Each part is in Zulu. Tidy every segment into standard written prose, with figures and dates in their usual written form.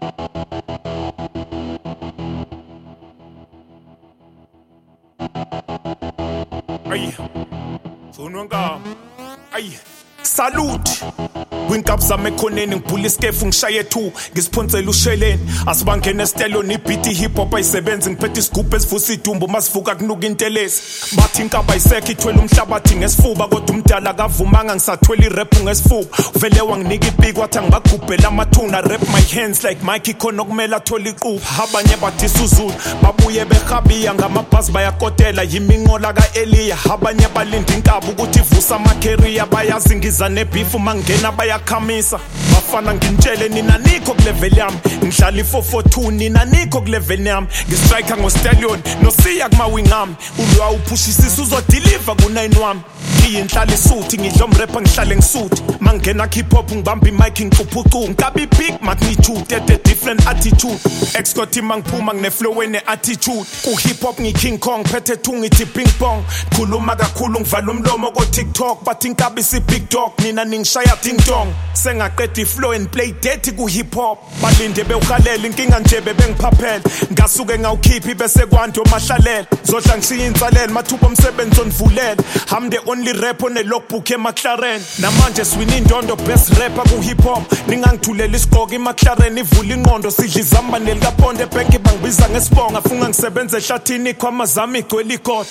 Ay, sonwanga. Ay, salute. Winkap zami ekhoneni ngibhula iskefu ngishaye 2 ngisiphonsela usheleni asibangene esteloni beat hip hop ayisebenzi ngiphethe isigubhu esivusa idumbu masivuka kunuka intelezi bathi inkaba isekho ithwele umhlabathi ngesifuba kodwa umdala akavumanga ngisathwele irap ngesifuba uvele wanginika ipiki wathi angibagubhela amathuna rap my hands like Mike khona okumele athola iqubu abanye bathi isuzulu babuye behabiya ngamabhasi bayakotela yiminqola kaEliya abanye balinda inkaba ukuthi ivusa amacareer bayazi ngiza nebeef mangena bayakhamisa bafana ngintshele nina nikho kulevel yami ngidlala i442 nina nikho kulevel yami ngistrike ngostallion nosiya kuma wingami ulwa uphushisa uzodeliver ku9 wami ngiyinhlala isuthi ngidla umrapper ngihlale ngisuthi mangena hip hop ngibamba imic ngicuphucu ngabi big magnitude at a different attitude excoti mangiphuma ngine flow ene attitude ku hip hop ngiking kong phethe thunga ithi ping pong khuluma kakhulu ngivala umlomo ko TikTok bathi inkabi si big dog nina ningishaya ding dong sengaqeda iflow and play dirty ku hip hop balinde bewuhalela inkinga nje bebengiphaphela ngasuke ngawukhiphi bese kwanto mahlalela zodla ngishiya insalela mathuba umsebenzi onvulela I'm the only rapper on the logbook eMcLaren namanje swini indondo best rapper ku hip hop ningangithulela isigqoko eMcLaren ivula inqondo sidla izamba nelikaponde bank bangibiza ngesibonga afunga ngisebenza ehlathini kwamazami igcwele ikhodo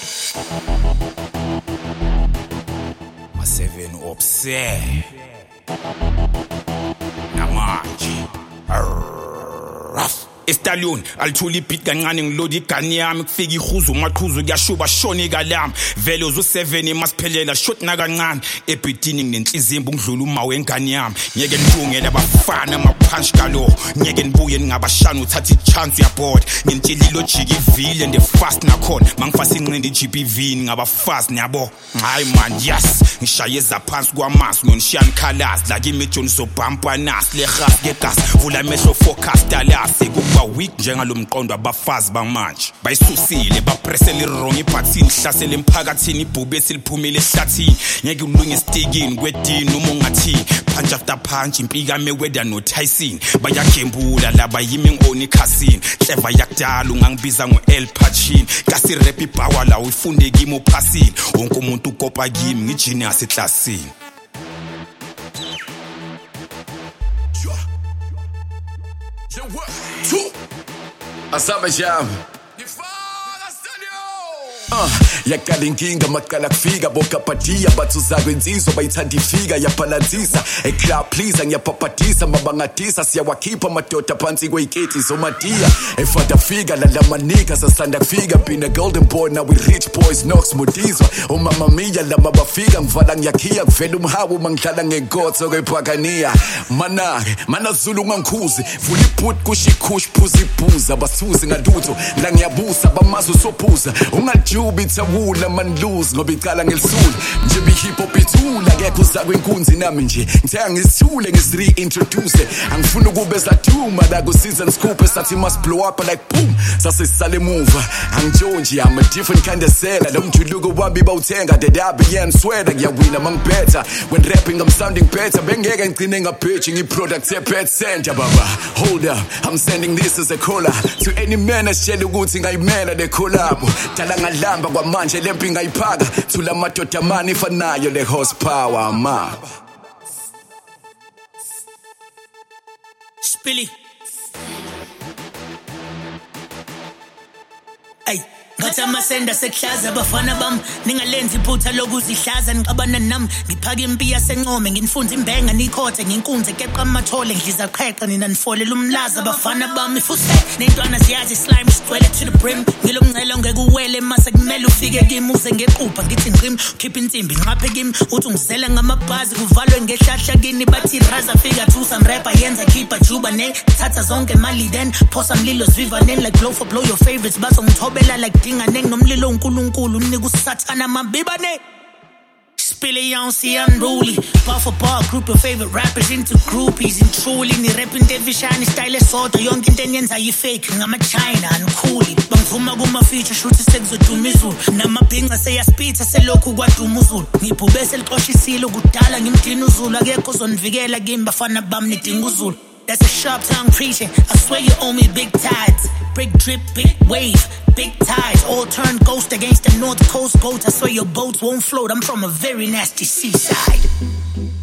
ma 7 upset namanje Stallion alithula ibeat kancane ngiload igani yami kufika ihuzo maqhuzu kuyashuba shoni kalami vele uzu7 emasiphelela shot na kancane ebeatini nginenhliziyo ngidlula uma wengani yami ngeke nilungele abafana amapunch kalo ngeke nibuye ningabashana uthatha ichance uyabhoda ngintshela ilogic ivile and fast nakhona mangifasa inqindi iGPV ngingabafast nyabo hayi man yes ngishaye zaphansi kwamasu ngonishiyani colors like iMejon sobhampa nas legas ngegas vula amehlo focus dalasi weak njengalomqondo abafazi bamanje bayisusile bapressela irong iphathini hlasela emphakathini ibhube esiliphumile ehlathini ngeke ulunge stikini kwedini uma ungathi punch after punch impika Mayweather no Tyson bayagembula laba yimi ngoni casino clever yakudala ungangibiza ngoEl Pacino kasi rap ipower la uyifunde kimi uphasile wonke umuntu ukopa kimi ngigenius eclassini Asaba jam yakala inkinga makala kufika bokapatia bathu zakwe insizwa bayithanda ifika yabalanzisa eclub please ngiyapapatisa mabangatisa siyawakhipha madoda phansi kweyiketi zomatia efada fika la manika sasanda kufika been a golden boy now we rich boys knocks mudizwa umama mia lama bafika ngivala ngiyakhiya kuvela umhawu mangidlala ngegotso kwephakania mana Zulu ngangikhuzi vula iboot kushikhush phuziphuza basuzi ngalutho la ngiyabusa bamazo sophuza ungajubi thawula man lose ngoba icala ngelisula nje bi hip hop ithula ngekho zakwe inkunzi nami nje ngithenga ngisithule ngisreintroduce angifuna ukube zaduma la ku season scoop esathi must blow up like boom sasisale move angjonji I'm a different kind of seller lo mjuluko wami bawuthenga dedabi yansweda ngiyawina mangibetha when rapping I'm sounding better bengeke ngicine ngapitching iproduct ye-pet center baba hold up I'm sending this as a caller to any man ashela ukuthi ngayimela le collab dala ngalamba kwamanje lempi ngayiphaka thula madoda mani ifanayo le horsepower ma Spilly ay ngathi amasenda sekuhlaza abafana bam ningalenzi iphutha lokuzihlaza niqabana nami ngiphaka impi yasencome nginifunza imbenga nikhothe nginkunze keqa amathole ngidliza qheqa nina nifolela umlaza abafana bam ifuse nentwana ziyazi slime straight to the brim ngilomncelo ngekuwele mase kumele ufike kimi uze ngequpha ngithi ngqim keep insimbi ngaphe kimi uthi ungizela ngamabhazi kuvalwe ngehlahla kini bathi raza fika to some rapper yenza keep juba ne thatha zonke mali then phosa mlilo zvivaneni like blow for blow your favorites bazongithobela like ngane nomlilo uNkulunkulu unika usathana mabibane Spilly on see unruly bar for bar group your favorite rappers into groupies and truly ni rapping devishani style esodwa yonke into enyenza yi fake ngama China ankhuli bangivuma kuma feature shoot sekuzoduma izulu namabhinqa seyaspitha selokhu kwaduma uzulu ngiphubese liqoshisile kudala ngimdina uzulu akekho uzonivikela kimi bafana bami nidinga uzulu That's a sharp tongue preaching. I swear you owe me big tides. Brick drip, big wave, big tides. All turned ghost against the North Coast goats. I swear your boats won't float. I'm from a very nasty seaside.